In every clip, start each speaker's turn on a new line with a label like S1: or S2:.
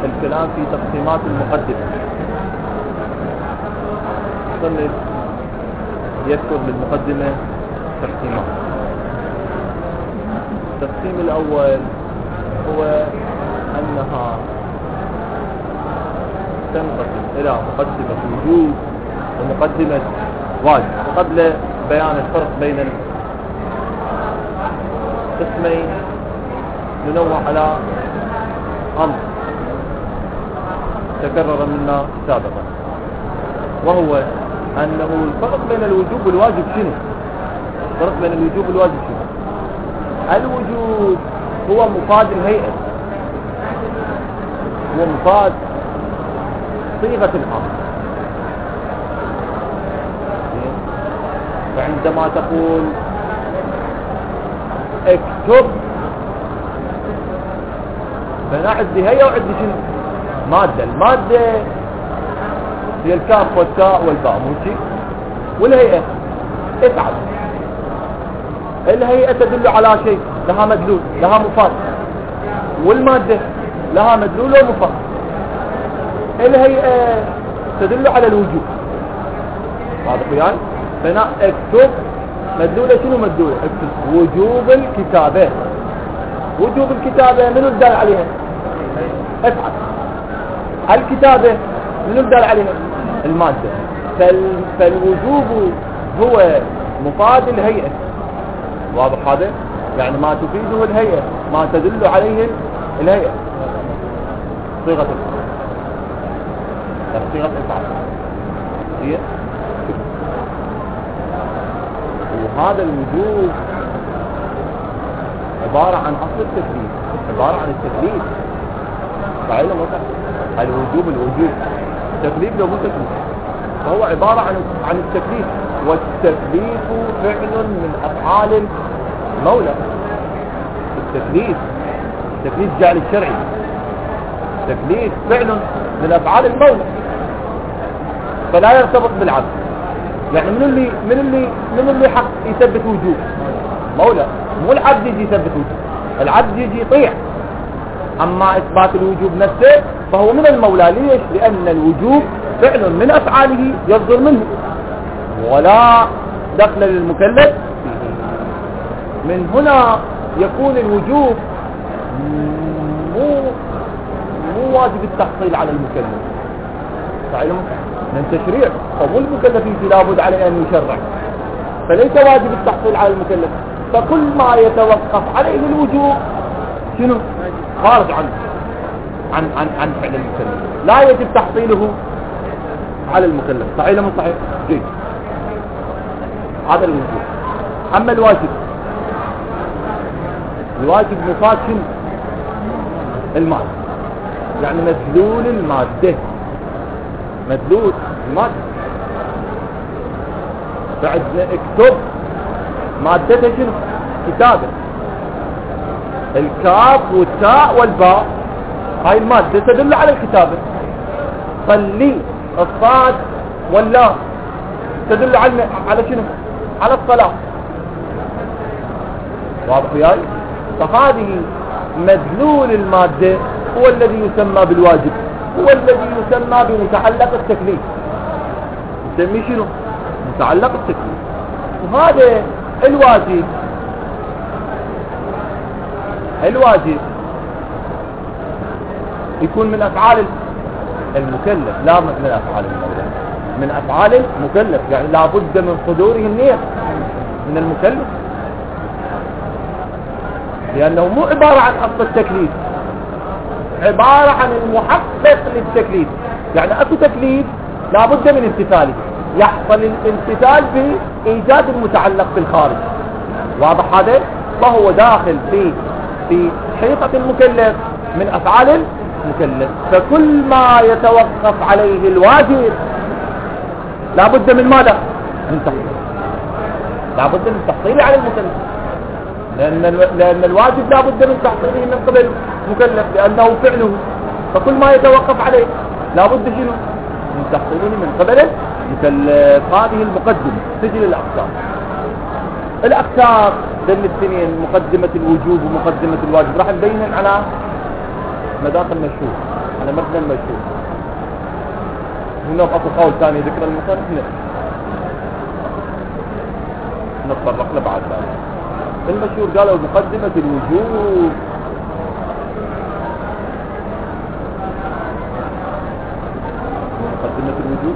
S1: الكلام في تقسيمات المقدمة. المصنف يذكر للمقدمة تقسيمات. التقسيم الأول هو أنها تنقسم إلى مقدمة وجوب ومقدمة واجب. قبل بيان الفرق بين القسمين ننوه على أمر تكرر منا سابقا، وهو أنه الفرق بين الوجوب والواجب شنو؟ الفرق بين الوجوب والواجب شنو؟ الوجوب هو مفاد الهيئة، هو مفاد صيغة الأمر. فعندما تقول اكتب، فأنا عندي هيئة وعندي شنو؟ مادة. المادة هي الكاف والتاء والباء، مو شيء؟ والهيئة افعل. الهيئة تدل على شيء، لها مدلول، لها مفاد. والمادة لها مدلول ومفاد. الهيئة تدل على الوجوب. واضح وياي؟ فانا اكتب مدلولة شنو مدلولة؟ اكتب وجوب الكتابة. وجوب الكتابة منو الدال عليها؟ افعل. الكتابة منو الدال عليها؟ المادة. فالوجوب هو مفاد الهيئة. واضح هذا؟ يعني ما تفيده الهيئة، ما تدل عليه الهيئة. صيغة الفعل، صيغة الفعل هي. وهذا الوجوب عبارة عن أصل التكليف، عبارة عن التكليف. صحيح ولا مو صحيح؟ الوجوب تكليف لو مو تكليف، فهو عبارة عن التكليف. والتكليف فعل من أفعال المولى. التكليف جعل الشرعي، التكليف فعل من أفعال المولى، فلا يرتبط بالعبد. يعني من اللي حق يثبت وجوب؟ مولى، مو العبد يجي يثبت وجوب. العبد يجي يطيع. أما إثبات الوجوب نفسه فهو من المولى. ليش؟ لأن الوجوب فعل من أفعاله يصدر منه، ولا دخل للمكلف فيه. من هنا يكون الوجوب مو واجب التحصيل على المكلف. تعلم من تشريع، فمو المكلف لابد عليه أن يشرع، فليس واجب التحصيل على المكلف. فكل ما يتوقف عليه الوجوب شنو؟ خارج عن فعل المكلف، لا يجب تحصيله على المكلف. صحيح ولا صحيح؟ جيد. هذا الوجوب. أما الواجب مفاد شنو؟ المادة، يعني مدلول المادة، مدلول المادة. فعندنا اكتب، مادته شنو؟ كتابة. الكاف والتاء والباء هاي المادة تدل على الكتابة. صلي، الصاد واللام تدل على شنو؟ على الصلاة. واضح وياي؟ فهذه مدلول المادة هو الذي يسمى بالواجب، هو الذي يسمى بمتعلق التكليف. نسميه شنو؟ متعلق التكليف. وهذا الواجب يكون من أفعال المكلف، لا من أفعال المولى، من أفعال المكلف. يعني لابد من صدوره النية من المكلف، لأنه مو عبارة عن أصل التكليف، عبارة عن المحقق للتكليف. يعني أكو تكليف لابد من امتثاله، يحصل الامتثال بإيجاد المتعلق في الخارج. واضح هذا؟ فهو داخل في حقيقة المكلف من أفعال المكلف. فكل ما يتوقف عليه الواجب لابد من ماذا؟ من تحصيل، لابد من تحصيله على المكلف، لأن الواجب لابد من تحصيله من قبل المكلف لأنه فعله. فكل ما يتوقف عليه لابد شنو؟ من تحصيله من قبل المكلف. هذه المقدمة سجل الأقسام. الأقسام بين الاثنين، مقدمة الوجوب ومقدمة الواجب، راح نبين على مذاق المشهور. احنا مبنى المشهور. هنا بأصل قول ثاني ذكر المصنف نتطرق له بعد ذلك. المشهور قالوا مقدمة الوجوب. مقدمة الوجوب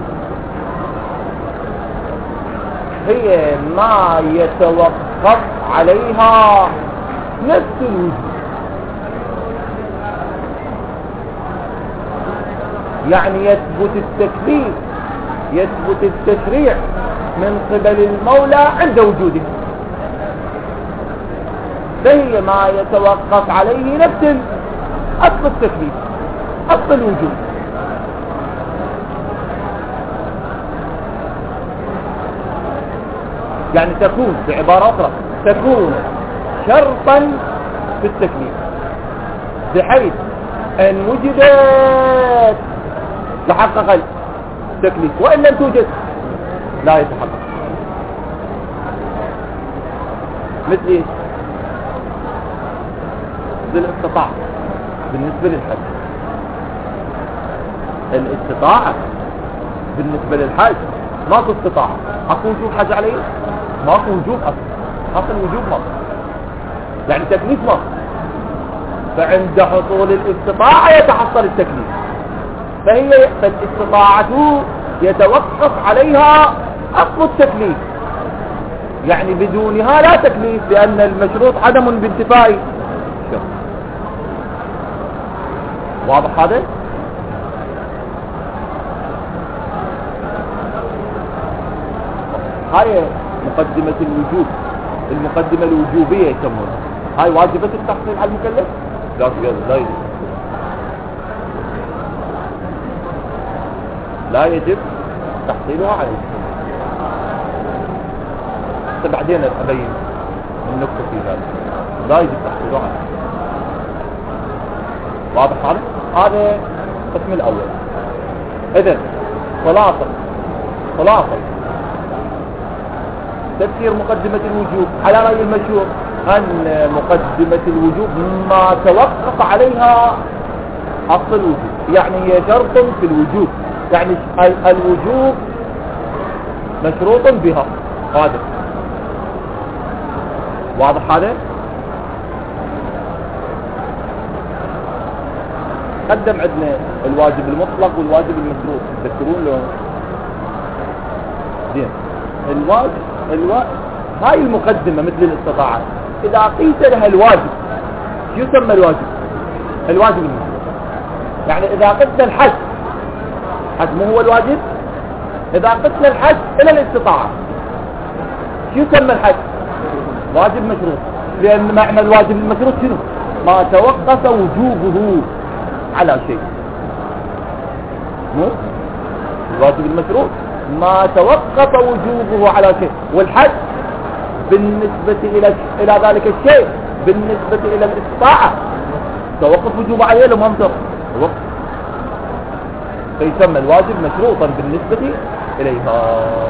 S1: هي ما يتوقف عليها نفس الوجوب، يعني يثبت التكليف، يثبت التشريع من قبل المولى عند وجوده، فهي ما يتوقف عليه نفس أصل التكليف، أصل الوجود. يعني تكون بعبارة أخرى تكون شرطا في التكليف، بحيث أن وجدت تحقق التكليف، وإن لم توجد لا يتحقق. مثل ايش؟ بالاستطاعة بالنسبة للحج. الاستطاعة بالنسبة للحج ماكو استطاعة، اكو وجوب حج عليه؟ ماكو وجوب اصلا وجوب ماكو، يعني تكليف ماكو. فعند حصول الاستطاعة يتحصل التكليف، فالاستطاعة يتوقف عليها اصل التكليف، يعني بدونها لا تكليف، لان المشروط عدم بانتفائه. واضح هذا؟ هاي مقدمة الوجوب، المقدمة الوجوبية يسمونها. هاي واجبة التحصيل على المكلف؟ لا يجب تحصيلها عليه. بعدين أبين النقطة في ذلك. لا يجب تحصيلها عليه. واضح هذا؟ هذا القسم الأول. إذن خلاصة تفسير مقدمة الوجوب على رأي المشهور أن مقدمة الوجوب ما توقف عليها أصل الوجوب، يعني هي شرط في الوجوب، يعني الوجوب مشروط بها. هذا واضح هذا؟ قدم عندنا الواجب المطلق والواجب المشروط، تذكرون له؟ زين. هاي المقدمة مثل الاستطاعة، إذا قيس لها الواجب شو يسمى الواجب؟ الواجب المشروط. يعني إذا قسنا الحج، حج مو هو الواجب؟ إذا قسنا الحج إلى الاستطاعة شو يسمى الحج؟ واجب مشروط، لأن معنى الواجب المشروط شنو؟ ما توقف وجوبه على شيء. مو الواجب المشروط ما توقف وجوبه على شيء، والحج بالنسبة إلى ذلك الشيء بالنسبة إلى الاستطاعة توقف وجوبه عليه لما توقف، فيسمى الواجب مشروطا بالنسبة إليها.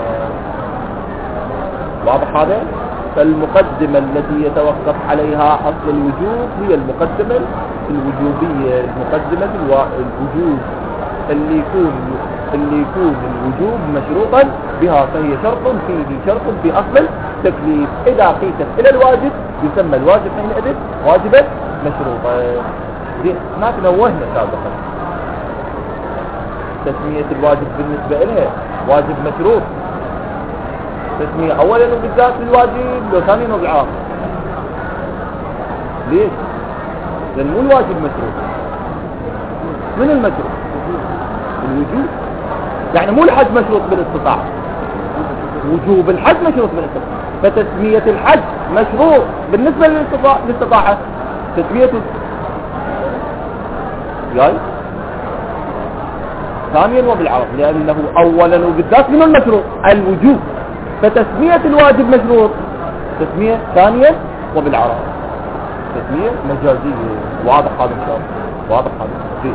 S1: واضح هذا؟ فالمقدمة التي يتوقف عليها أصل الوجوب هي المقدمة الوجوبية، المقدمة الوجوب اللي يكون الوجوب مشروطا بها، فهي شرط في أصل التكليف. إذا قيست إلى الواجب يسمى الواجب حينئذ واجبا مشروطا. هناك نوهنا سابقا تسمية الواجب بالنسبة إليه واجب مشروط، تسمية أولا وبالذات للواجب لو ثانيا وبالعاقل. ليش؟ لأن مو الواجب مشروط. من المشروط؟ الوجوب. يعني مو الحج مشروط بالاستطاعة، وجوب الحج مشروط بالاستطاعة، فتسمية الحج مشروط بالنسبة للاستطاعة تسميته جاي ثانيا وبالعرض، لأنه أولا وبالذات من المشروط الوجوب، فتسمية الواجب مشروط تسمية ثانيا وبالعرض، تسمية مجازية. واضح هذا إن شاء الله؟ واضح هذا جيد.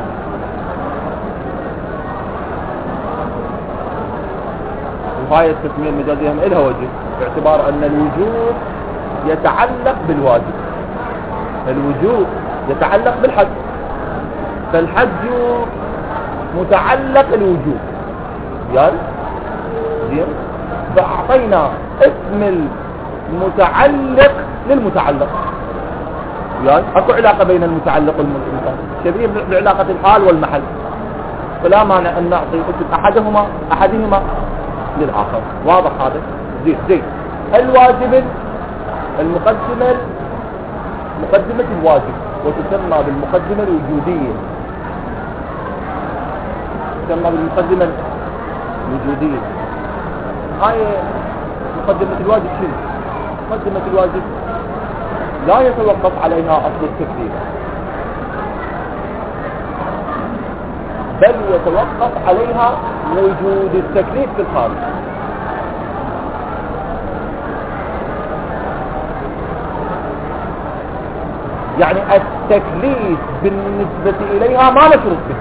S1: وهاي التسمية المجازية هم إلها وجه، باعتبار أن الوجوب يتعلق بالواجب، الوجوب يتعلق بالحج، فالحج متعلق الوجوب يعني زين، فأعطينا اسم المتعلق للمتعلق يعني اكو علاقة بين المتعلق والمتعلق شبيه بعلاقة الحال والمحل، فلا مانع ان نعطي اسم احدهما للآخر. واضح هذا؟ زين. الواجب المقدمة مقدمة الواجب وتسمى بالمقدمة الوجودية، تسمى بالمقدمة الوجودية. هاي مقدمة الواجب شنو؟ مقدمة الواجب لا يتوقف عليها أصل التكليف، بل يتوقف عليها وجود التكليف في الخارج. يعني التكليف بالنسبة إليها ما مشروط به،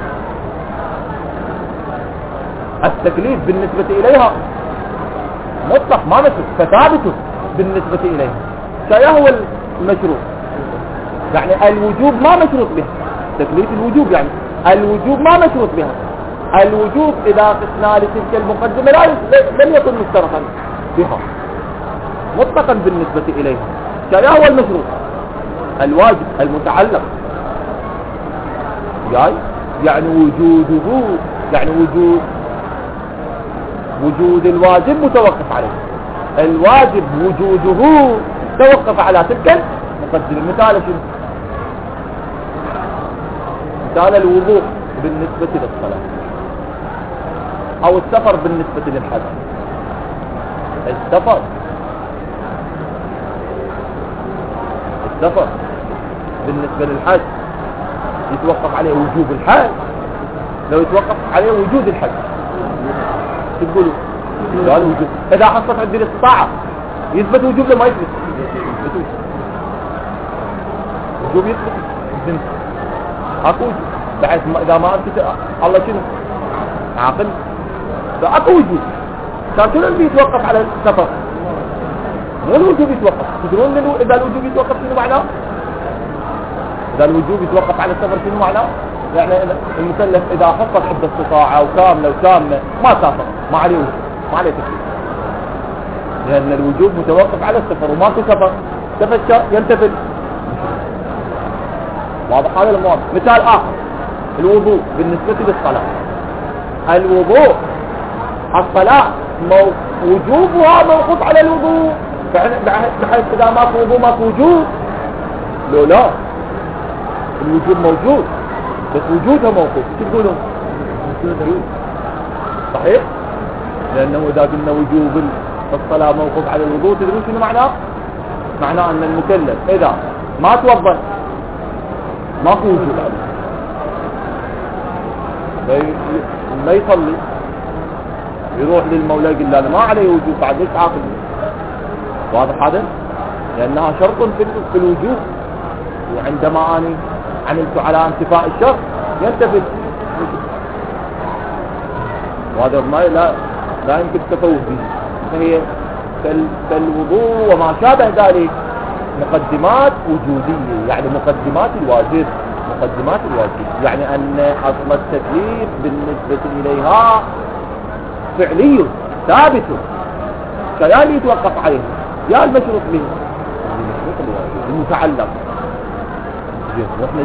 S1: التكليف بالنسبة إليها مطلق ما مشروط، فثابت بالنسبة إليها. فهو المشروط يعني الوجوب ما مشروط بها، تكليف الوجوب يعني الوجوب ما مشروط بها. الوجوب إذا قسنا لتلك المقدمة لم يكن مشترطا بها مطلقا بالنسبة إليها. فهو المشروط الواجب المتعلق يعني وجوده، يعني وجود الواجب متوقف عليه، الواجب وجوده توقف على تلك المقدمة. مثال شنو؟ مثال الوضوء بالنسبة للصلاة، او السفر بالنسبة للحج. السفر بالنسبة للحج يتوقف عليه وجوب الحج، لو يتوقف عليه وجود الحج تقولوا لا الوجوب. اذا حصلت عندي الاستطاعة يثبت وجوب لما يثبت وجوب يثبت اكو وجوب، بحيث اذا ما انت الله شنو عاقل فاكو وجوب. كان شنو اللي يتوقف على السفر؟ مو الوجوب يتوقف. تدرون اذا الوجوب يتوقف شنو معناه؟ اذا الوجوب يتوقف على السفر شنو معناه؟ يعني المكلف اذا حصل حد استطاعة وكاملة وتامة ما سافر ما عليه وجوب، ما عليه تكليف، لان الوجوب متوقف على السفر وماكو سفر تفشى ينتفل. واضح هذا الموضوع. مثال اخر الوضوء بالنسبة للصلاة. الوضوء الصلاة وجوبها موقوف على الوضوء، بحيث اذا ماكو وضوء ماكو وجوب. لا الوجوب موجود بس وجودها موقوف. شو تقولون؟ صحيح، لانه اذا قلنا وجوب الصلاة موقوف على الوضوء تدرون شنو معناه؟ معناه ان المكلف اذا ما توضأ ماكو وجوب عليه، ما يصلي يروح للمولى يقول لا ما عليه وجوب بعد ليش عاقل. واضح هذا؟ لانها شرط في الوجوب، وعندما اني عملت على انتفاء الشرط ينتفي. وهذا ما لا يمكن التفوه به. فهي كالوضوء وما شابه ذلك مقدمات وجودية، يعني مقدمات الواجب. يعني ان اصل التكليف بالنسبة اليها فعلي ثابت، كلام يتوقف عليه يا المشروط به المتعلق. واحنا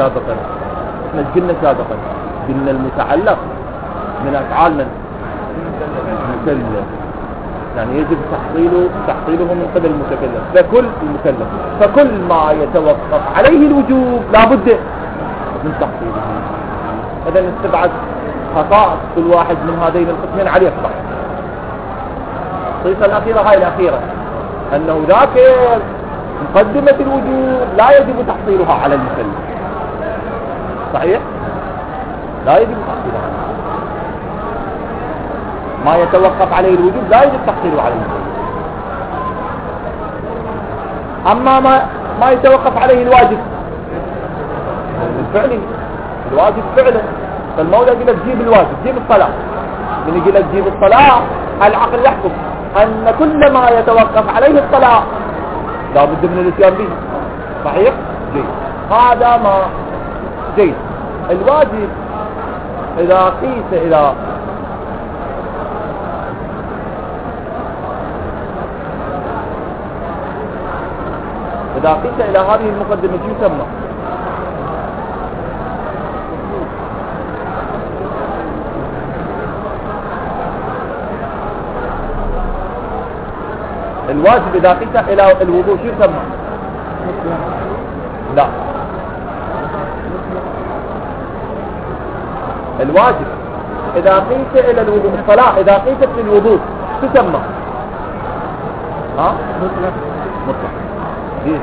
S1: قلنا سابقا قلنا المتعلق من افعال من المكلف، يعني يجب تحصيله من قبل المتكلم. فكل ما يتوقف عليه الوجوب لا بد من تحصيله. اذا نستبعد خصائص كل واحد من هذين القسمين عليه الصح. الخصيصة الأخيرة هاي الأخيرة أنه ذاك مقدمة الوجوب لا يجب تحصيلها على المكلف. صحيح؟ لا يجب تحصيلها. ما يتوقف عليه الوجوب لا يجب تحصيله على المكلف. أما ما يتوقف عليه الواجب الفعلي، الواجب فعلا، فالمولى يقول لك جيب الواجب، جيب الصلاة. من يقول لك جيب الصلاة العقل يحكم أن كل ما يتوقف عليه الصلاة لا بد من الاتيان به. صحيح؟ جيد. هذا ما جيد. الواجب إذا قيس إلى هذه المقدمة شو يسمى؟ الواجب إذا قيس إلى الوضوء شو يسمى؟ لا، الواجب إذا قيس إلى الوضوء، الصلاة إذا قيست للوضوء شو تسمى؟ مطلق. ليش؟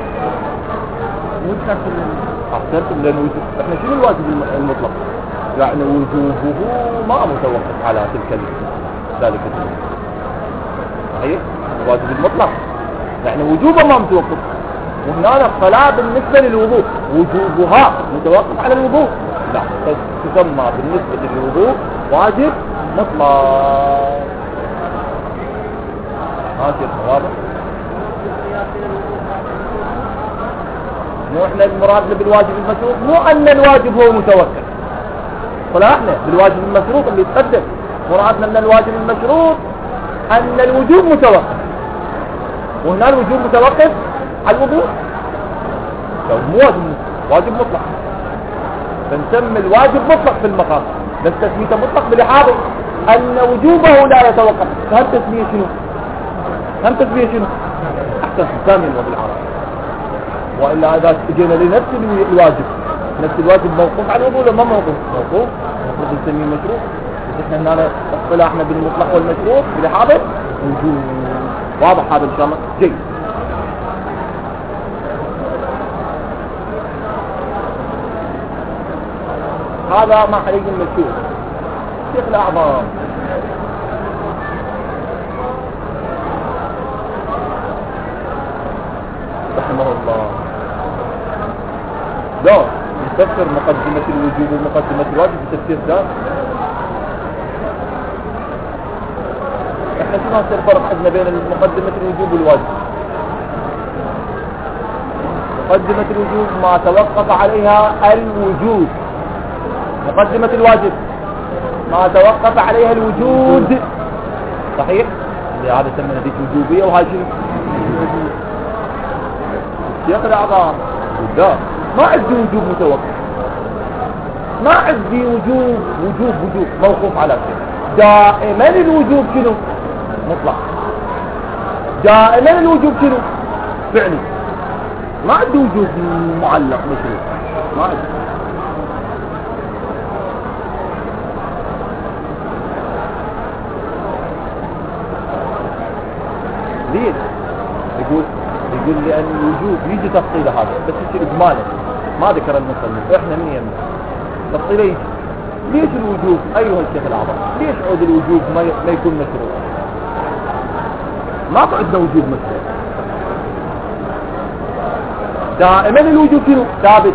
S1: أحسنتم، لأن احنا شنو الواجب المطلق؟ يعني وجوبه ما متوقف على تلك ذلك الوجوب. صحيح؟ الواجب المطلق يعني وجوبه ما متوقف. وهنا الصلاة بالنسبة للوضوء وجوبها متوقف على الوضوء، لا، تسمى بالنسبة للوضوء واجب مطلق. شيء واضح؟ مو احنا المراد بالواجب المشروط مو ان الواجب هو متوقف. صلاحنا بالواجب المشروط اللي يتقدم، مرادنا ان الواجب المشروط ان الوجوب متوقف، وهنا الوجوب متوقف على الوضوء، مو واجب مطلق. فنسمي الواجب مطلق في المقام، بس تسميته مطلق بلحاظه ان وجوبه لا يتوقف. هم تسميه شنو؟ احسن ثاني وبالعربي. والا اذا اجينا لنفس الواجب، نفس الواجب موقوف على الوضوء ولا ما موقوف؟ موقوف، المفروض نسميه مشروط. بس احنا هنا اصطلاحنا بالمطلق والمشروط بلحاظه وجوب. واضح هذا ان شاء الله؟ جيد. هذا ما حريق المشهور شيخ الأعظام رحمه الله، لا يفسر مقدمة الوجوب ومقدمة الواجب بتفسير ذات. احنا شو نصير فرق عندنا بين مقدمة الوجوب والواجب؟ مقدمة الوجوب ما توقف عليها الوجوب، مقدمة الواجب ما توقف عليها الوجود. صحيح؟ اللي هذا يسمى نتيجة وجوبية، وهاي شنو؟ الشيخ الأعظام لا، ما عندي وجوب متوقف، ما عندي وجوب موقوف على شيء. دائما الوجوب شنو؟ مطلق. دائما الوجوب شنو؟ فعلي. ما عندي وجوب معلق مشروط، ما عندي. ليش؟ يقول لأن الوجوب يجي تفصيله هذا، بس يصير إجمالا ما ذكر المصنف، إحنا من يمنا تفصيله يجي. ليش الوجوب أيها الشيخ الأعظم؟ ليش عود الوجوب ما يكون مشروط؟ ما عندنا وجوب مشروط. دائما الوجوب شنو؟ ثابت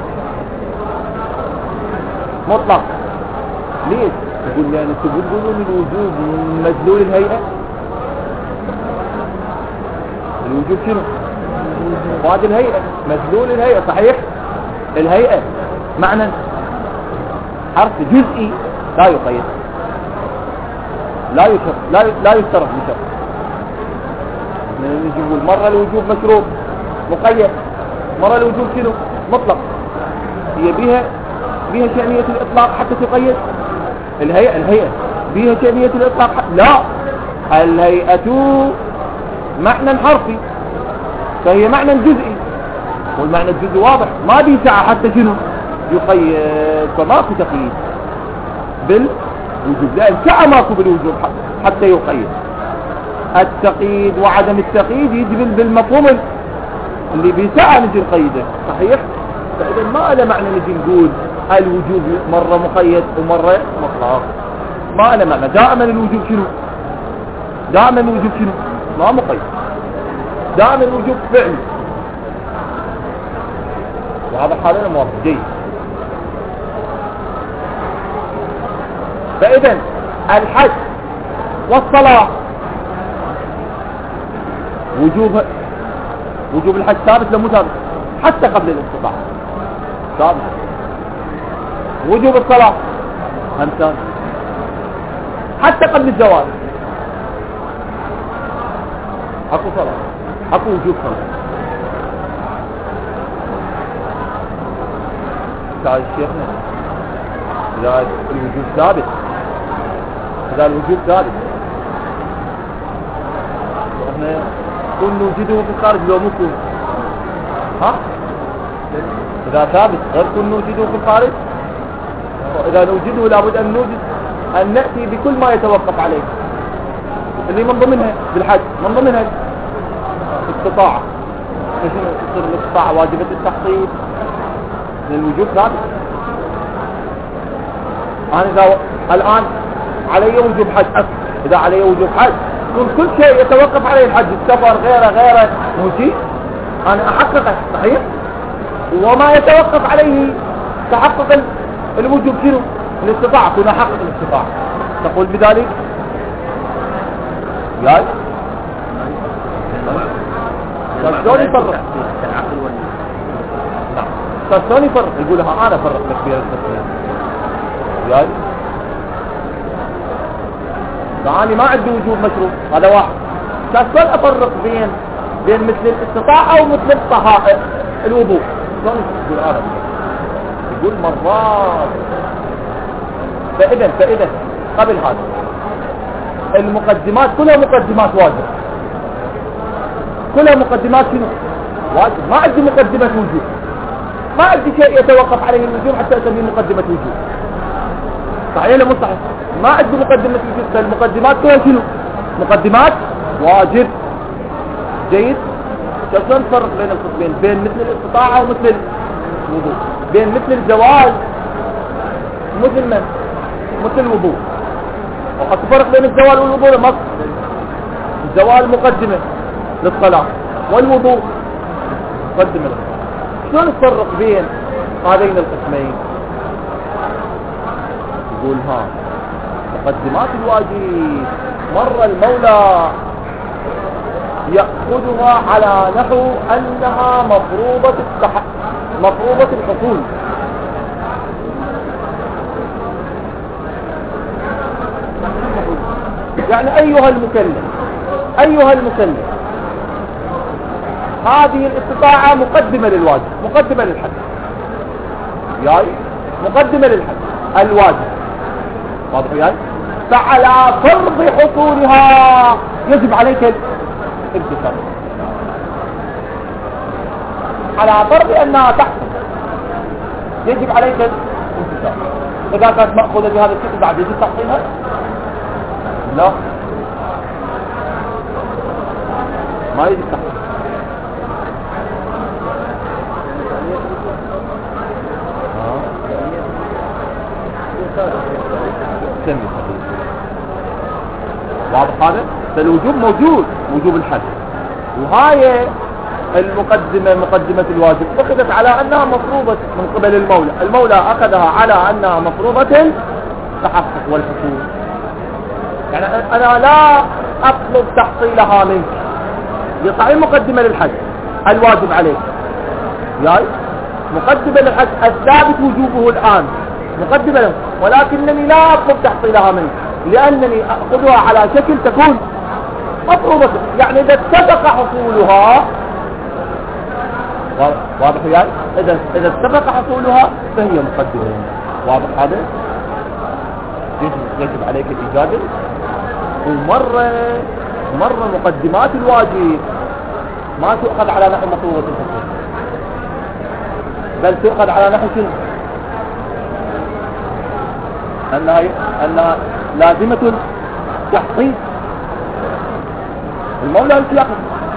S1: مطلق. ليش؟ يقول لأن تقولون الوجوب مدلول الهيئة. الوجوب شنو؟ وهذه الهيئة، مدلول الهيئة. صحيح؟ الهيئة معنى حرف جزئي لا يقيد، لا يشترط بشرط. نقول مرة الوجوب مشروط مقيد، مرة الوجوب شنو؟ مطلق. هي بها شأنية الإطلاق حتى تقيد. الهيئة بها شأنية الإطلاق حتى لا. الهيئة معنى حرفي، فهي معنى جزئي، والمعنى الجزئي واضح ما بيسعى حتى شنو؟ يقيد. فماكو تقييد بالوجوب، لأن سعى ماكو بالوجوب حتى يقيد. التقييد وعدم التقييد يجي بالمفهوم اللي بيسعى نجي نقيده. صحيح؟ فإذا ما له معنى نجي نقول الوجوب مرة مقيد ومرة مطلق، ما له معنى. دائما الوجوب شنو؟ ما مقيد، دائما الوجوب فعلي. وهذا حالنا موضح جيد. فإذا الحج والصلاة وجوب الحج ثابت لو مو ثابت؟ حتى قبل الاستطاعة ثابت. وجوب الصلاة همسان حتى قبل الزواج اكو صلاة، اكو وجوب صلاة. تعال شيخنا إذا الوجوب ثابت، إذا الوجوب ثابت احنا كن نوجده في الخارج لو ممكن، ها إذا ثابت غير كن نوجده في الخارج. إذا نوجده لابد أن نوجد أن نأتي بكل ما يتوقف عليه اللي من ضمنها بالحج، من ضمنها استطاعة. تصير الاستطاعة واجبة التحصيل لأن الوجوب ثابت. أنا إذا الآن علي وجوب حج، إذا علي وجوب حج كل شيء يتوقف عليه الحج، السفر غيره موجي أنا أحققه صحيح. وما يتوقف عليه تحقق الوجوب شنو؟ الاستطاعة، كنا حقق الاستطاعة. تقول بذلك ياي شلون يفرق؟ شلون يفرق؟ يقول ها أنا أفرق لك بين القسمين ياي. فأنا ما عندي وجوب مشروع، هذا واحد. شلون أفرق بين مثل الاستطاعة ومثل الطهارة الوضوء؟ شلون يقول أنا؟ يقول مرات. فإذا قبل هذا المقدمات كلها مقدمات واجب، كلها مقدمات شنو؟ واجب. ما عندي مقدمة وجوب، ما عندي شيء يتوقف عليه الوجوب حتى أسميه مقدمة وجوب. صحيح ولا مو صحيح؟ ما عندي مقدمة وجوب، فالمقدمات كلها شنو؟ مقدمات واجب. جيد. شلون نفرق بين القسمين؟ بين مثل الاستطاعة ومثل الوضوء، بين مثل الزواج مثل من؟ مثل الوضوء. وأتفرق بين الزوال والوضوء لما الزوال مقدمة للصلاة والوضوء مقدمة للصلاة. شلون نفرق بين هذين القسمين؟ يقول ها مقدمات الواجب مرة المولى يأخذها على نحو أنها مفروضة الحصول. يعني أيها المكلف هذه الاستطاعة مقدمة للواجب، مقدمة للحج ياي، مقدمة للحج الواجب، واضح ياي. فعلى فرض حصولها يجب عليك الامتثال، على فرض أنها تحصل يجب عليك الامتثال. إذا كانت مأخوذة بهذا الشكل بعد يجب تحصيلها؟ لا، ما يجب تحصيل. واضح هذا؟ فالوجوب موجود، وجوب الحج. وهاي المقدمة مقدمة الواجب أخذت على أنها مفروضة من قبل المولى أخذها على أنها مفروضة التحقق والحصول. يعني أنا لا أطلب تحصيلها منك، صحيح مقدمة للحج الواجب عليك ياي، مقدمة للحج الثابت وجوبه الآن مقدمة له، ولكنني لا أطلب تحصيلها منك لأنني أخذها على شكل تكون مفروضة. يعني إذا اتفق حصولها، واضح ياي، إذا اتفق حصولها فهي مقدمة. واضح هذا؟ يجب عليك الإجابة. ومرة مقدمات الواجب ما تؤخذ على نحو مفروضة الحصول، بل تؤخذ على نحو شنو؟ أنها لازمة تحصيل. المولى أنت يأخذ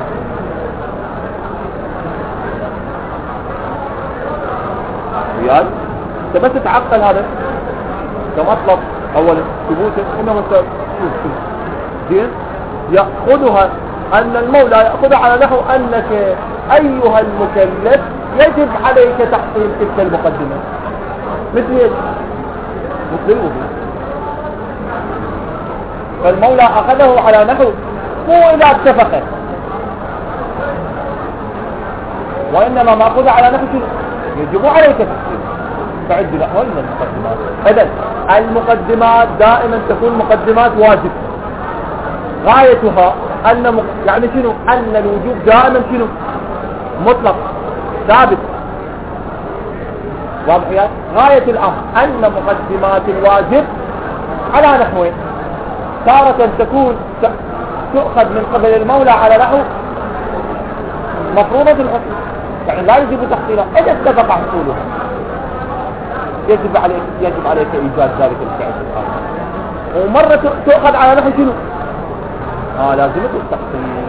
S1: ريال. انت بس تتعقل هذا كمطلب اولا ثبوته انه زين يأخذها أن المولى يأخذها على نحو أنك أيها المكلف يجب عليك تحصيل تلك المقدمة مثل الوضوء. فالمولى أخذه على نحو مو إذا اتفق، وإنما ما أخذ على نحو يجب عليك تحصيل. تعد لا هاي من المقدمات. إذن المقدمات دائما تكون مقدمات واجب، غايتها أن يعني شنو؟ أن الوجوب دائما شنو؟ مطلق ثابت. واضح يا؟ غاية الأمر أن مقدمات الواجب على نحوين، تارة تكون تؤخذ من قبل المولى على نحو مفروضة الحصول، يعني لا يجب تحصيلها إذا اتفق حصولها، يجب عليك إيجاد ذلك الفعل الآخر. ومرة تؤخذ على نحو شنو؟ لازمة التحصيل.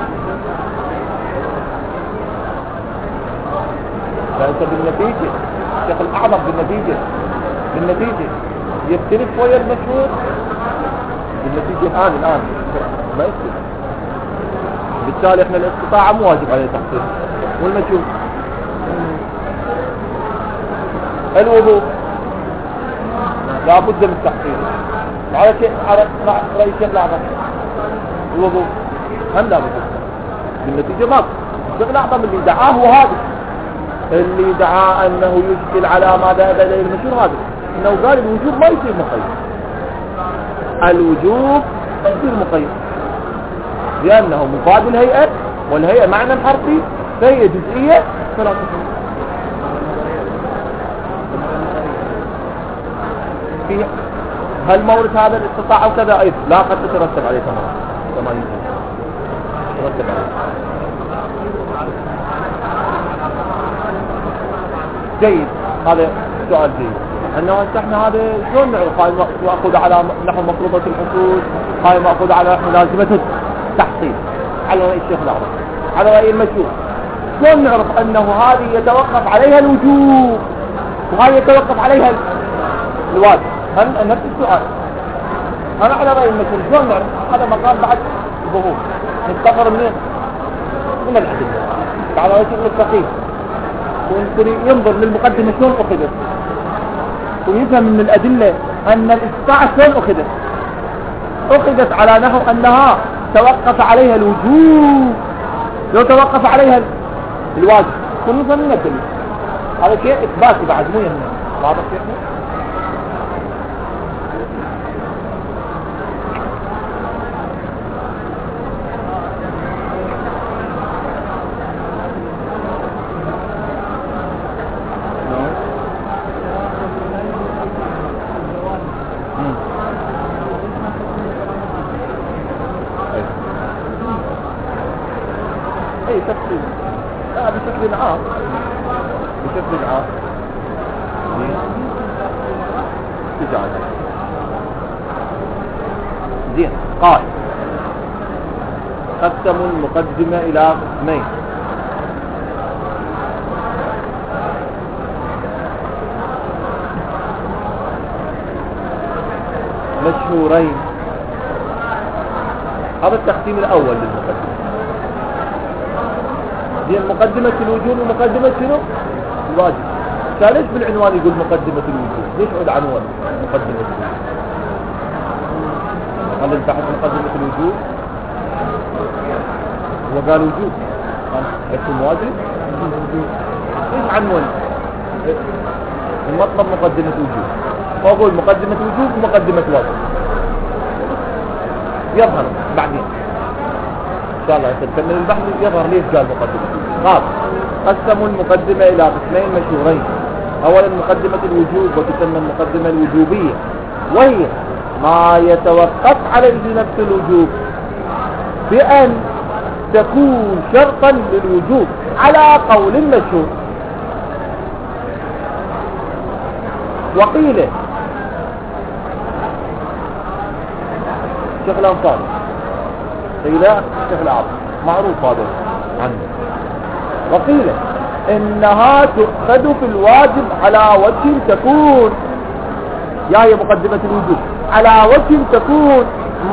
S1: فأنت بالنتيجة الشيخ الأعظم بالنتيجة يختلف ويا المشهور بالنتيجة الآن ما يختلف. بالتالي احنا الاستطاعة مو واجب عليه تحصيل. والمشهور الوضوء لا بد من التحصيل على شيء رأي الشيخ الأعظم. الوضوء هم لا بد بالنتيجة ما الشيخ الأعظم اللي دعاه هو هذا، اللي دعا أنه يشكل على ما ذهب إليه المشهور هذا، أنه قال الوجوب ما يصير مقيد، الوجوب ما يصير مقيد لأنه مفاد الهيئة، والهيئة معنى حرفي فهي جزئية فلا تصير. في هالمورد هذا الاستطاعة وكذا أيضا لا قد تترتب عليه كما يجب تترتب عليه. جيد، هذا سؤال جيد، انه احنا هذا شلون نعرف هاي مأخوذ على نحو مفروضة الحصول، هاي مأخوذ على نحو لازمة التحصيل على رأي الشيخ الأعظم، على رأي المشهور. شلون نعرف انه هذه يتوقف عليها الوجوب وهاي يتوقف عليها الواجب؟ نفس السؤال. انا على رأي المشهور شلون نعرف؟ هذا مقام بعد ظهور نستفر من الأدلة على رأي الفقيه، وينظر للمقدمة شلون أخذت، ويفهم من الأدلة أن الاستطاعة شلون أخذت على نحو أنها توقف عليها الوجوب، لو توقف عليها الواجب كل نفهم من الدليل. هذا شيء إثباتي بعد مو يمنع. واضح شيخنا؟ بشكل عام زين. قال قسموا المقدمة إلى قسمين، مشهورين. هذا التقسيم الأول للمقدمة. دي مقدمة الوجوب ومقدمة شنو؟ الواجب. ليش بالعنوان يقول مقدمة الوجوب؟ ليش العنوان مقدمة الوجوب؟ هل البحث مقدمة الوجوب؟ هو قال وجوب، قال اسم واجب. ليش عنوان؟ المطلب مقدمة وجوب، فأقول مقدمة وجوب ومقدمة واجب. يظهر بعدين إن شاء الله تكمل البحث يظهر ليش قال مقدمة. قال قسموا المقدمة إلى قسمين مشهورين. أولا مقدمة الوجوب وتسمى المقدمة الوجوبية، وهي ما يتوقف عليه نفس الوجوب بأن تكون شرطا للوجوب على قول مشهور. وقيل شيخ الأنصار، قيل شيخ الأعظم، معروف هذا عنه. وقيل إنها تؤخذ في الواجب على وجه تكون، يا هي مقدمة الوجوب، على وجه تكون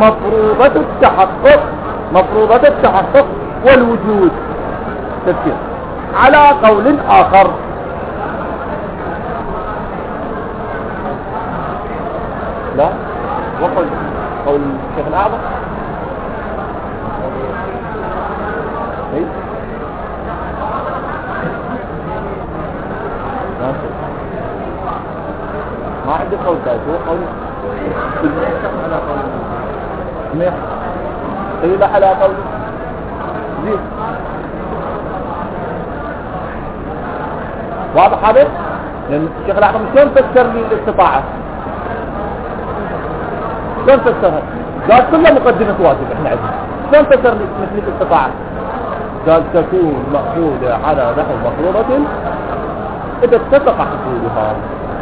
S1: مفروضة التحقق والوجود تفسير على قول آخر. لا وقل قول الشيخ الأعظم ايه قول ثالث هو قول منيح قيل على قول زين واضح هذا؟ لأن الشيخ الأعظم شلون فسر لي الاستطاعة؟ شلون فسرها؟ قال كلها مقدمة واجب احنا عندنا. شلون فسر لي مثل الاستطاعة؟ قال تكون مأخوذة على نحو مفروضة إذا اتفق حصولها.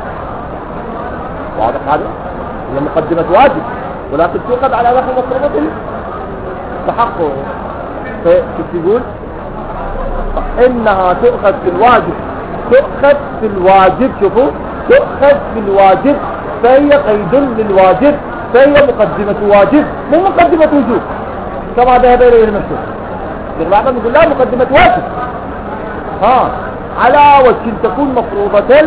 S1: واضح هذا؟ هي مقدمة واجب ولكن تؤخذ على نحو مفروضة تحقق. فكيف يقول؟ إنها تؤخذ في الواجب، تؤخذ في الواجب. شوفوا، تؤخذ في الواجب فهي قيد للواجب، فهي مقدمة واجب مو مقدمة وجوب كما ذهب إليه المشهور. بعضهم يقول لا مقدمة واجب على وجه تكون مفروضة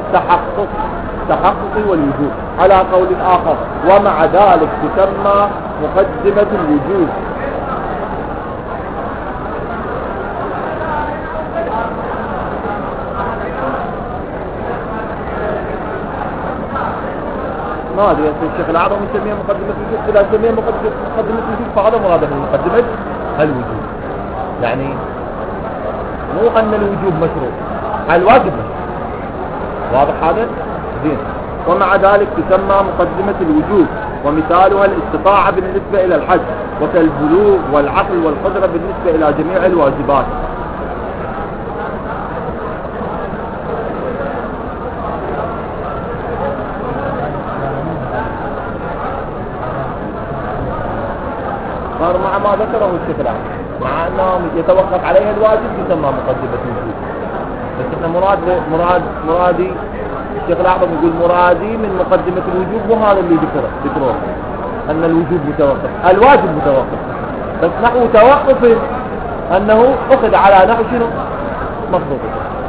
S1: تحقق والوجوب على قول آخر، ومع ذلك تسمى مقدمة الوجوب. ما ادري الشيخ الأعظم يسميها مقدمة الوجوب، إذا سميها مقدمة الوجوب فهذا مراد من مقدمة الوجوب، يعني مو أن الوجوب مشروع، الواجب مشروع. واضح هذا؟ زين. ومع ذلك تسمى مقدمة الوجوب، ومثالها الاستطاعة بالنسبة إلى الحج، وكالبلوغ والعقل والقدرة بالنسبة إلى جميع الواجبات. صار مع ما ذكره الشيخ الأعظم، مع أنه يتوقف عليها الواجب يسمى مقدمة الوجوب. بس احنا مرادي الشيخ الأعظم يقول مرادي من مقدمة الوجوب مو هذا اللي ذكره أن الوجوب متوقف، الواجب متوقف، بس نحو توقف أنه أخذ على نحو شنو مفروض.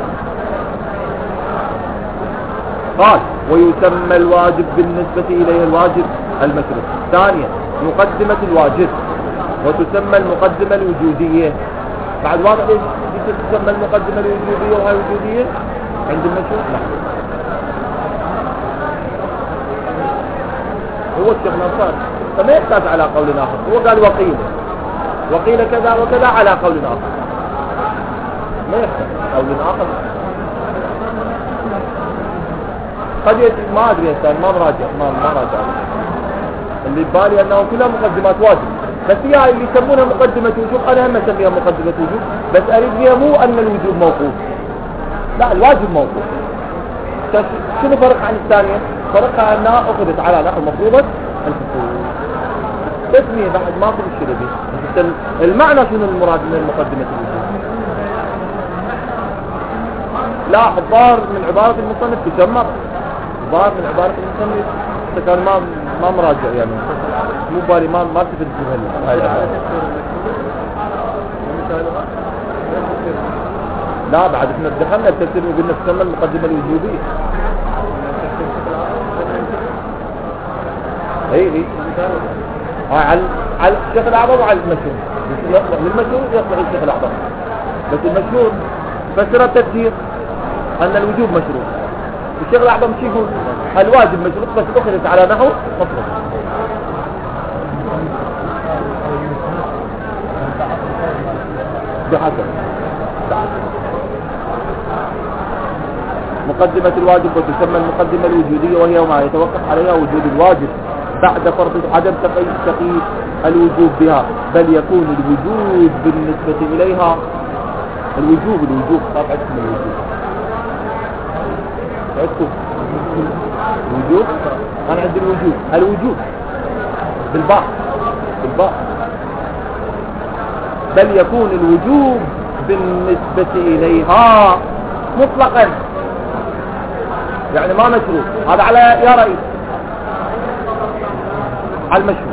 S1: قال ويسمى الواجب بالنسبة إليه الواجب المشروع. ثانيا مقدمة الواجب، وتسمى المقدمة الوجودية. بعد واضح ليش تسمى المقدمة الوجودية وهي وجودية عند المشروع؟ لا، هو الشيخ نصار فما يحتاج على قول آخر، هو قال وقيل كذا وكذا على قول آخر، ما يحتاج قول آخر. قد ما أدري ما مراجع اللي ببالي أنه كلها مقدمات واجب، بس هي اللي يسمونها مقدمة وجوب أنا هم أسميها مقدمة وجوب، بس أريد فيها مو أن الوجوب موقوف، لا الواجب موقوف. شنو فرق عن الثانية؟ فرقها أنها أخذت على نحو مفروضة الحصول. تسمية بعد ما في الشيء بس المعنى شنو المراد من مقدمة الوجوب؟ لا الظاهر من عبارة المصنف تشمر، الظاهر من عبارة المصنف كان ما مراجع يعني مو بالي ما التفت هاي العبارة. لا بعد احنا دخلنا التفسير وقلنا تسمى المقدمة الوجوبية. اي على الشيخ الأعظم وعلى المشهور. للمشهور يصلح الشيخ الأعظم، بس المشهور فسر التفسير أن الوجوب مشروع. الشيخ الأعظم شو يقول؟ الواجب مشروع بس أخذت على نحو مفروض. بحسب مقدمة الواجب، وتسمى المقدمة الوجودية وهي ما يتوقف عليها وجود الواجب بعد فرض عدم تقييد الوجوب بها، بل يكون الوجود بالنسبة إليها الوجوب طبعا اسم الوجوب أنا عندي الوجوب بالباء بل يكون الوجوب بالنسبة إليها مطلقا، يعني ما مشروط. هذا على يا رئيس على المشروط،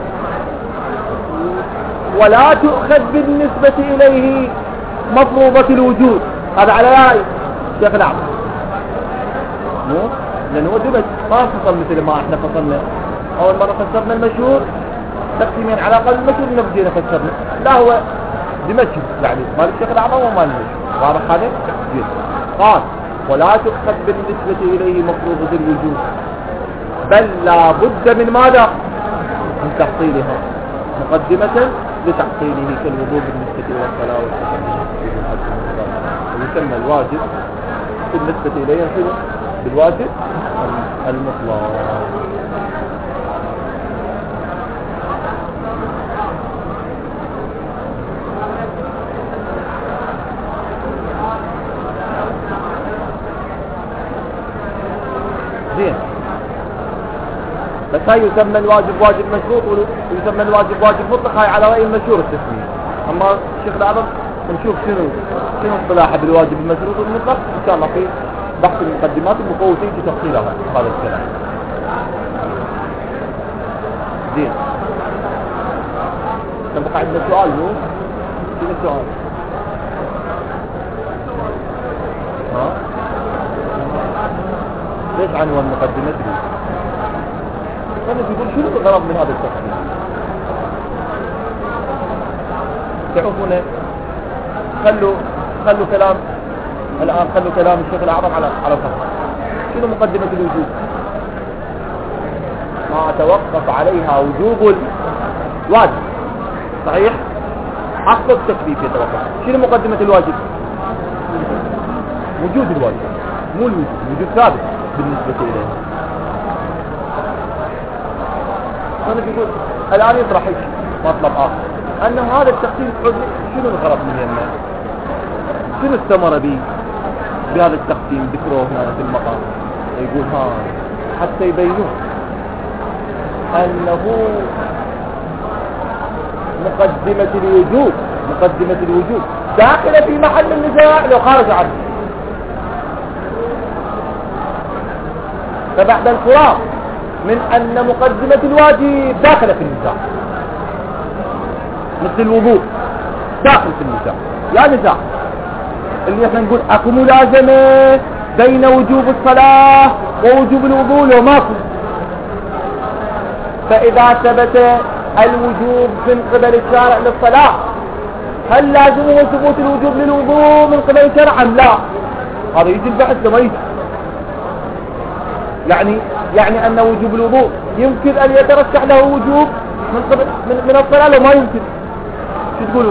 S1: ولا تؤخذ بالنسبة إليه مفروضة الوجود. هذا على يا رئيس شيخ الأعظم، مو لأنه هو دمج ما فصل مثل ما احنا فصلنا أول مرة فسرنا المشهور تقسيمين على قول المشهور نبدينا فسرنا، لا هو دمج يعني مال الشيخ الأعظم ومال المشهور. واضح هذا؟ قال ولا تؤخذ بالنسبة إليه مفروضة الوجود، بل لا بد من ماذا؟ من تحصيلها، مقدمة لتحصيله كالوضوء بالنسبة إلى الصلاة والصلاة. ويسمى الواجب بالنسبة إليه بالواجب المطلق. زين، بس هاي يسمى الواجب واجب مشروط ويسمى الواجب واجب مطلق، هاي على رأي المشهور التسمية. أما الشيخ الأعظم نشوف شنو اصطلاحه بالواجب المشروط والمطلق إن شاء الله في بحث المقدمات المفوتين في تفصيلها هذا الكلام. زين، بقى عندنا سؤال مو؟ شنو السؤال؟ ها؟ ليش عنوان مقدمته؟ أنا يقول شنو الغرض من هذا التفصيل؟ تعرفون خلوا كلام الآن، خلوا كلام الشيخ الأعظم على فقط. شنو مقدمة الوجوب؟ ما توقف عليها وجوب الواجب، صحيح؟ أصل التكليف يتوقف. شنو مقدمة الواجب؟ وجود الواجب، مو الوجود ثابت بالنسبة إليه. أنا يقول الآن يطرح مطلب آخر، أن هذا التقسيم شنو الغرض من يمه؟ شنو الثمرة بهذا التقسيم؟ ذكروه هنا في المقام، يقول حتى يبينون أنه مقدمة الوجوب داخلة في محل النزاع لو خارج عنه. فبعد الفراغ من أن مقدمة الواجب داخلة في النزاع، مثل الوضوء داخل في النزاع، لا نزاع اللي احنا نقول اكو ملازمة بين وجوب الصلاة ووجوب الوضوء لو ماكو. فإذا ثبت الوجوب من قبل الشارع للصلاة هل لازمه ثبوت الوجوب للوضوء من قبل الشارع أم لا؟ هذا يجي البحث لما يجي. يعني أن وجوب الوضوء يمكن أن يترشح له وجوب من قبل من الصلاة لو ما يمكن. شو تقولوا؟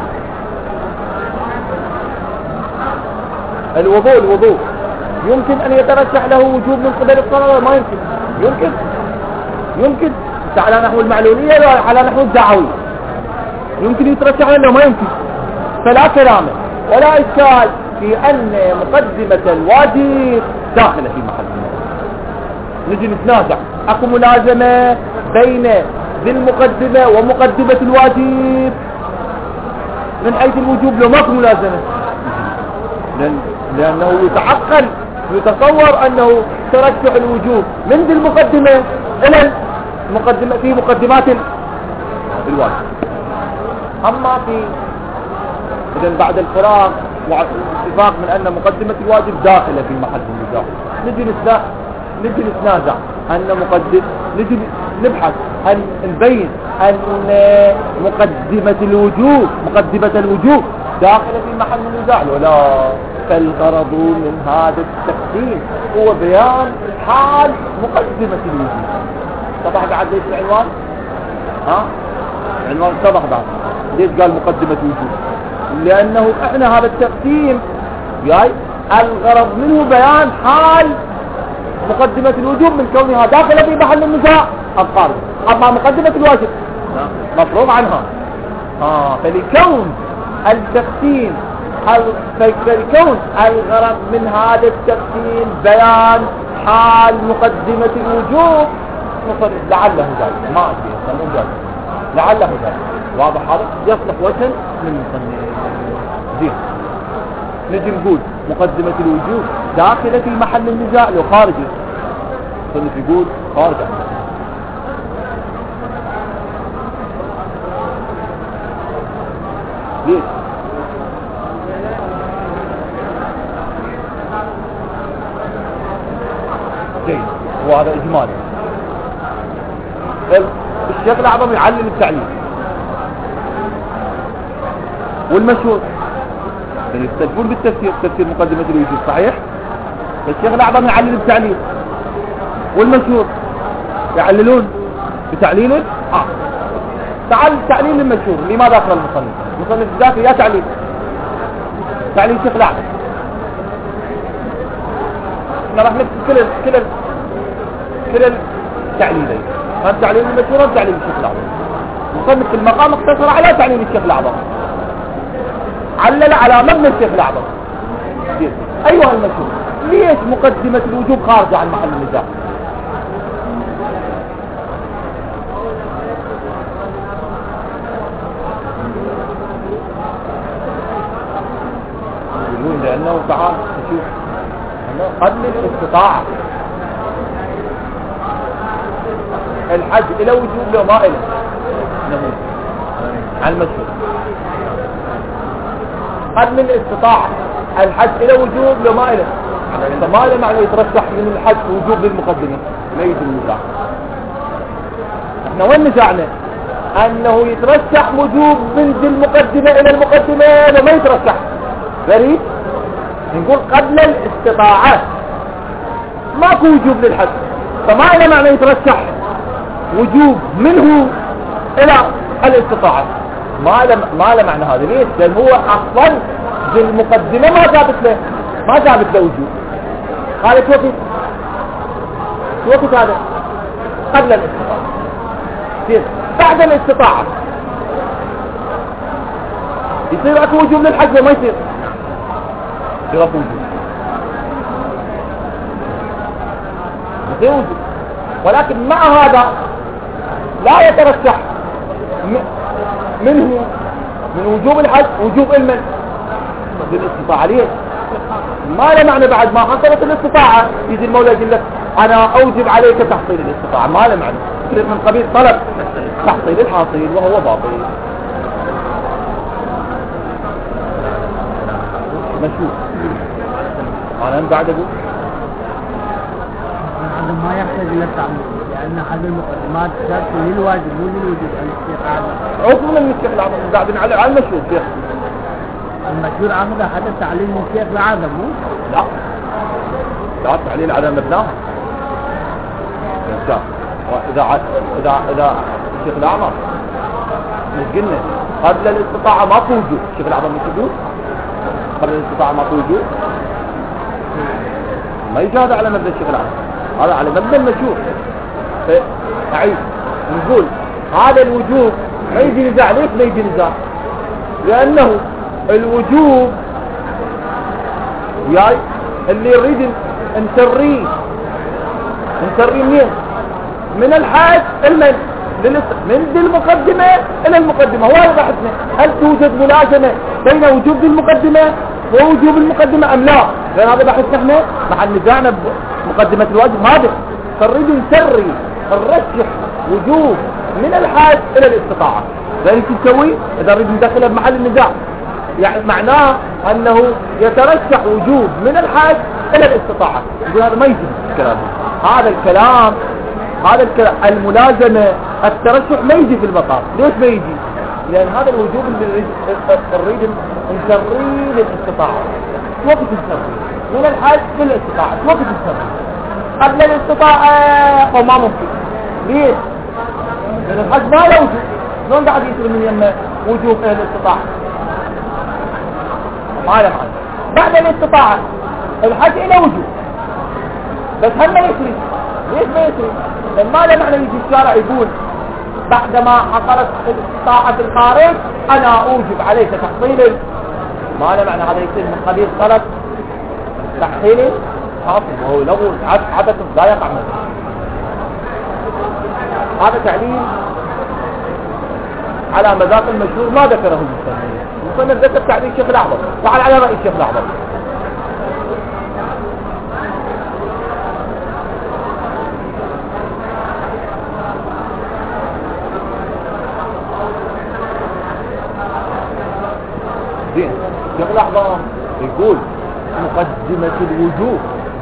S1: الوضوء يمكن أن يترشح له وجوب من قبل الصلاة لو ما يمكن. يمكن على نحو المعلولية ولا على نحو الدعوي؟ يمكن يترشح له ما يمكن. فلا كلام ولا إشكال في أن مقدمة الواجب داخلة في محل النظر. نجي نتنازع اكو ملازمة بين ذي المقدمة ومقدمة الواجب من حيث الوجوب لو ماكو ملازمة، لأنه يتصور أنه ترشح الوجوب من ذي المقدمة إلى المقدمة في مقدمات الواجب. أما إذن بعد الفراغ والاتفاق من أن مقدمة الواجب داخلة في محل النزاع، نجي نتنازع نجي نبحث أن نبين أن مقدمة الوجوب داخلة في محل النزاع ولا. فالغرض من هذا التقسيم هو بيان حال مقدمة الوجوب. طبعا بعد ليش العنوان؟ العنوان سبق بعد ليش قال مقدمة الوجوب؟ لأنه احنا هذا التقسيم جاي الغرض منه بيان حال مقدمة الوجوب من كونها داخلة في محل النزاع أم خارج. أما مقدمة الواجب مفروغ عنها. فلكون التقسيم فلكون الغرض من هذا التقسيم بيان حال مقدمة الوجوب نصر لعله ذلك ما أدري مو جاي لعله ذلك. واضح هذا يصلح وجها من المصنف. زين، نجي نقول مقدمة الوجوب داخلة في محل النزاع لو خارجه. المصنف يقول خارج عنه. ليش؟ جيد، وهذا إجمالي. الشيخ الأعظم يعلل التعليل والمشهور يختلفون بالتفسير، تفسير مقدمة الوجوب صحيح. الشيخ الأعظم يعلل التعليل والمشهور يعللون بتعليل تعال تعليل المشهور لماذا قال المصنف ذاته يا تعليل شيخ الأعظم. احنا راح نكتب كل التعليلين، هذا تعليل المشهور وتعليل الشيخ الأعظم. مصنف في المقام اقتصر على تعليل الشيخ الأعظم، علل على مبنى الشيخ الأعظم. أيها المشهور، ليش مقدمة الوجوب خارجة عن محل النزاع؟ يقولون لأنه تعال تشوف قبل الاستطاعة الحج إلى وجوب له ما إله نموذج على المشهور. قبل الاستطاعة الحج إلى وجوب له ما إله، فما له معنى يترشح من الحج وجوب للمقدمة ما يجي النزاع. احنا وين نزاعنا؟ أنه يترشح وجوب من ذي المقدمة إلى المقدمة وما يترشح غريب. نقول قبل الاستطاعة ماكو وجوب للحج، فما له معنى يترشح وجوب منه إلى الاستطاعة، ما له معنى هذا. ليش؟ لأن هو أصلا ذي المقدمة ما ثابت له وجوب. هذا وقت هذا قبل الاستطاعة. بعد الاستطاعة يصير اكو وجوب للحج وما يصير اكو وجوب، ولكن مع هذا لا يترشح منه من وجوب الحج وجوب المن بالاستطاعة. ليه؟ ما له معنى بعد ما حصلت الاستطاعة يجي المولى يقول لك انا اوجب عليك تحصيل الاستطاعة، ما له معنى. من قبيل طلب تحصيل الحاصل وهو باطل مشهور. انا بعد اقول
S2: هذا ما يحتاج الى التعميم، لان هذه المقدمات شرط للواجب مو للوجوب. الاستيقاظ
S1: عضو من الشيخ العظم قاعدين على المشهور. شيخ
S2: المشهور عمده هذا تعليل من الشيخ العظم مو؟
S1: لا تعليل على مبناه. إذا الشيخ الأعظم مش قلنا قبل الاستطاعة ما وجود، الشيخ الأعظم مش وجود قبل الاستطاعة ما وجود، ما يجاد على مبنى الشيخ الأعظم، هذا على مبنى المشهور. أعيد نقول هذا الوجوب ما يجي نزاع. ليش ما يجي نزاع؟ لأنه الوجوب وياي اللي يريد نسريه منين؟ من الحاج من ذي المقدمة إلى المقدمة. هو هذا بحثنا، هل توجد ملازمة بين وجوب ذي المقدمة ووجوب المقدمة أم لا؟ لأن هذا بحثنا احنا مع نزاعنا بمقدمة الواجب هذا، فنريد نرشح وجوب من الحاج إلى الاستطاعة. ذلك نسوي إذا نريد ندخلها بمحل النزاع، يعني معناه أنه يترشح وجوب من الحاج إلى الاستطاعة. يقول هذا ما يجي الكلام، هذا الكلام الملازمة الترشح ما يجي في المقام. ليش ما يجي؟ لأن هذا الوجوب اللي نريد نسري للاستطاعة. وقت نسري من الحاج للاستطاعة، وقت نسري قبل الاستطاعة وما ممكن. ليش؟ لأن الحاج ما له وجوب، شلون بعد يصير من يمه وجوب الاستطاعة؟ ما له معنى. بعد الاستطاعة الحج إلى وجوب، بس هم ما يسري. ليش ما يسري؟ لأن ما له معنى يجي الشارع يقول بعدما حصلت استطاعة الخارج أنا أوجب عليك تحصيل. ما له معنى هذا يصير من قبيل طلب تحصيل حاصل، وهو لو عبث لا يقع منه. هذا تعليل على مذاق المشهور ما ذكره المصنف ذكر تعليل الشيخ الأعظم. تعال على رأي الشيخ الأعظم. زين الشيخ الأعظم يقول مقدمة الوجوب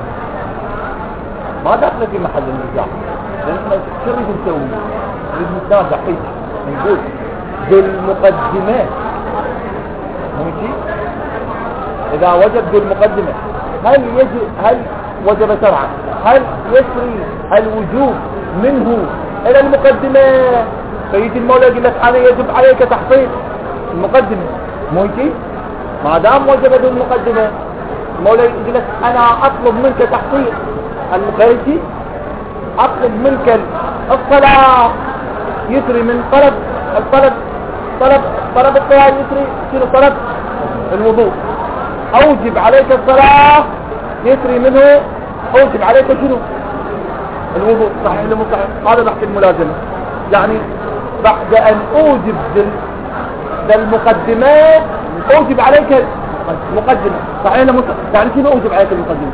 S1: ما دخل في محل النزاع، لأن احنا شو نريد نسوي؟ نريد نتنازع هيك نقول بالمقدمات ماشي. إذا وجد بالمقدمة هل وجب شرعا؟ هل يسري الوجوب منه إلى المقدمة، فيجي المولى يقول لك أنا يجب عليك تحصيل المقدمة، مو هيك؟ ما دام وجبت المقدمة المولى يقول لك أنا أطلب منك تحصيل المقدمة، أطلب منك الصلاة يسري من طلب الصلاة يسري شنو؟ طلب الوضوء. أوجب عليك الصلاة يسري منه أوجب عليك شنو؟ الوضوء. صحيح ولا مو صحيح؟ هذا بحث الملازمة. يعني بعد أن أوجب المقدمات أوجب عليك المقدمة. صحيح ولا مو صحيح؟ يعني شنو أوجب عليك المقدمة؟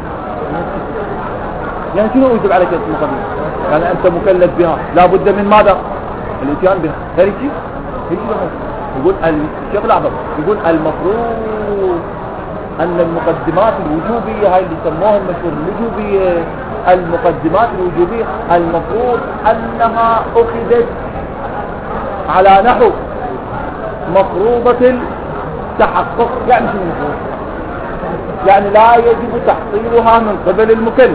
S1: يعني شنو أوجب عليك المقدمة؟ يعني أنت مكلف بها، لا بد من ماذا؟ الاتيان بها. هيك يقول الشيخ الأعظم يقول المفروض أن المقدمات الوجوبية هاي اللي سموها المشهور الوجوبية، المقدمات الوجوبية المفروض أنها أخذت على نحو مفروضة التحقق. يعني شنو مفروض؟ يعني لا يجب تحصيلها من قبل المكلف.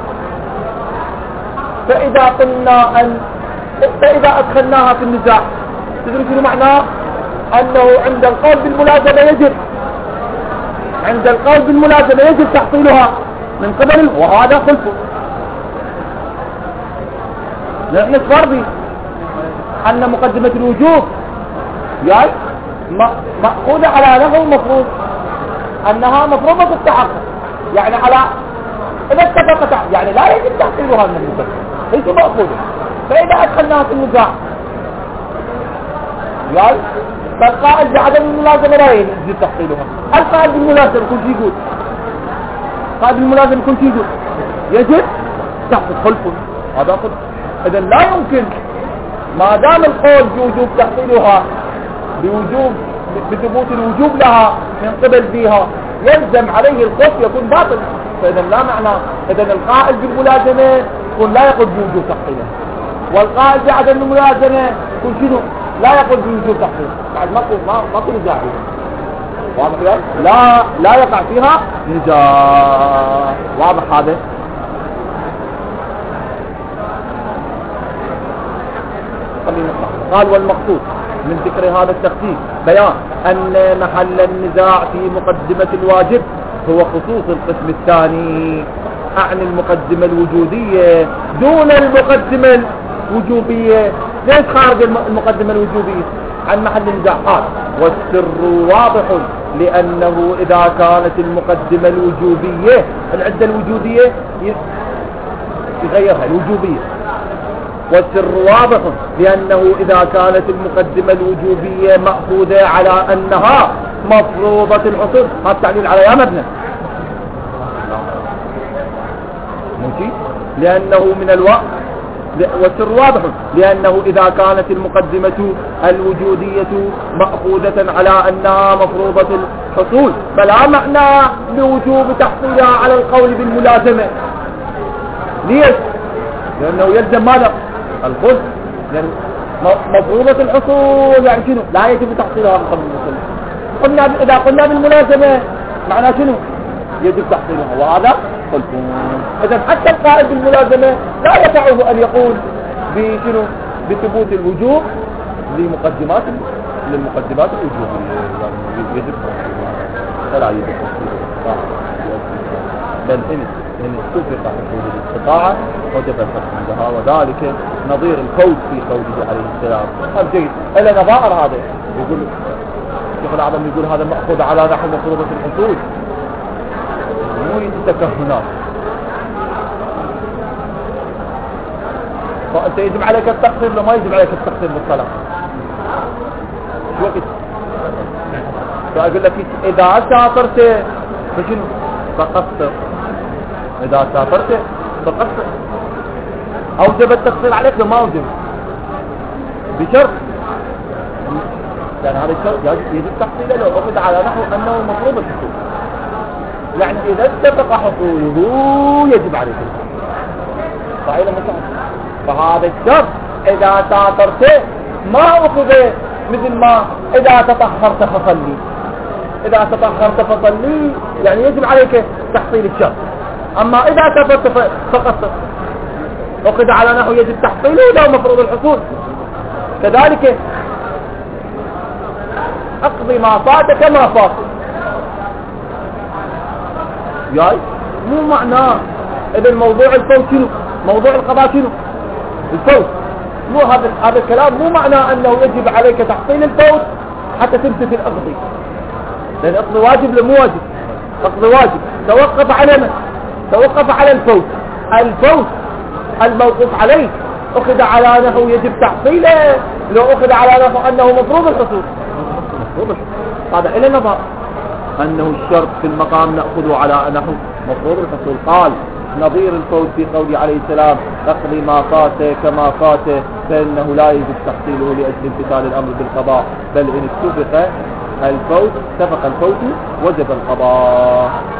S1: فإذا أدخلناها في النزاع تدري شنو معناه؟ أنه عند القول بالملازمة يجب، عند القول بالملازمة يجب تحصيلها من قبل، وهذا خلفه. نحن فرضي أن مقدمة الوجوب يعني مأخوذة على نحو مفروض أنها مفروضة التحقق، يعني على إذا اتفقت يعني لا يجب تحصيلها من المكلف، هي مأخوذة. فإذا أدخلناها في النزاع يعني فالقائل بعدم الملازمة لا يجب تحصيلها. القائل بالملازمة كل شيء يقول، قائل بالملازمة كل شيء يقول يجب تحصيل خلفه، هذا خلف. إذا لا يمكن ما دام القول بوجوب تحصيلها بثبوت الوجوب لها من قبل بها يلزم عليه الخلف يكون باطل. فإذا لا معنى. إذا القائل بالملازمة يكون لا يقول بوجوب تحصيلها، والقائل بعدم الملازمة يكون شنو؟ لا يقول بوجوب تحصيل. بعد ما في نزاع، واضح؟ لا يقع فيها نزاع. واضح هذا؟ قال والمقصود من ذكر هذا التخصيص بيان أن محل النزاع في مقدمة الواجب هو خصوص القسم الثاني، أعني المقدمة الوجودية دون المقدمة الوجوبية. ليش خارج المقدمة الوجوبية عن محل النزاع؟ قال والسر واضح لأنه إذا كانت المقدمة الوجوبية العدة الوجودية يغيرها الوجوبية. والسر واضح لأنه إذا كانت المقدمة الوجوبية مأخوذة على أنها مفروضة الحصول، هذا التعليل على يا مبنى ماشي، لأنه من الوقت. والسر واضح لأنه إذا كانت المقدمة الوجودية مأخوذة على أنها مفروضة الحصول فلا معنى لوجوب تحصيلها على القول بالملازمة. ليش؟ لأنه يلزم ماذا؟ الخلف. يعني مفروضة الحصول يعني شنو؟ لا يجب تحصيلها من قبل المسلم. إذا قلنا بالملازمة معنى شنو؟ يجب تحصيلها، وهذا خلف. إذا حتى القائل بالملازمة لا يسعه أن يقول بشنو؟ بثبوت الوجوب للمقدمات الوجوبية، يعني يجب تحصيلها فلا يجب تحصيلها. بل إن اتفق حصول الاستطاعة وجب تحصيلها، وذلك نظير الفوز في قوله عليه السلام. هذا جيد. إلا نظائر هذا يقول الشيخ الأعظم يقول هذا مأخوذ على نحو مفروضة الحصول، مو التكهنات. فأنت يجب عليك التقصير لو ما يجب عليك التقصير بالصلاة شو وقت؟ فأقول لك إذا سافرت فشنو؟ فقصر. إذا سافرت فقصر. أوجب التقصير عليك لو ما أوجب بشرط، يعني هذا الشرط يجب تحصيله لو أخذ على نحو أنه مفروض الحصول. يعني إذا اتفق حصوله يجب عليك صحيح مثلا. فهذا الشرط إذا سافرت ما أخذ مثل ما إذا تطهرت فصلي. إذا تطهرت فصلي يعني يجب عليك تحصيل الشرط. أما إذا سافرت فقط أخذ على نحو يجب تحصيله لا مفروض الحصول. كذلك أقضي ما فات كما فات، جاي مو معناه إذن موضوع الفوت شنو، موضوع القضاء شنو، الفوت. مو هذا الكلام مو معناه أنه يجب عليك تحصيل الفوت حتى تمتثل أقضي، لأن أقضي واجب لمو واجب، أقضي واجب. توقف على من؟ توقف على الفوت. الفوت الموقوف عليه أخذ على نحو يجب تحصيله لو أخذ على نحو أنه مفروض الحصول. هذا إلى نظر أنه الشرط في المقام نأخذه على نحو مفروض الحصول. قال نظير الفوت في قوله عليه السلام اقضي ما فات كما فات، فإنه لا يجب تحصيله لأجل امتثال الأمر بالقضاء، بل إن اتفق الفوت وجب القضاء.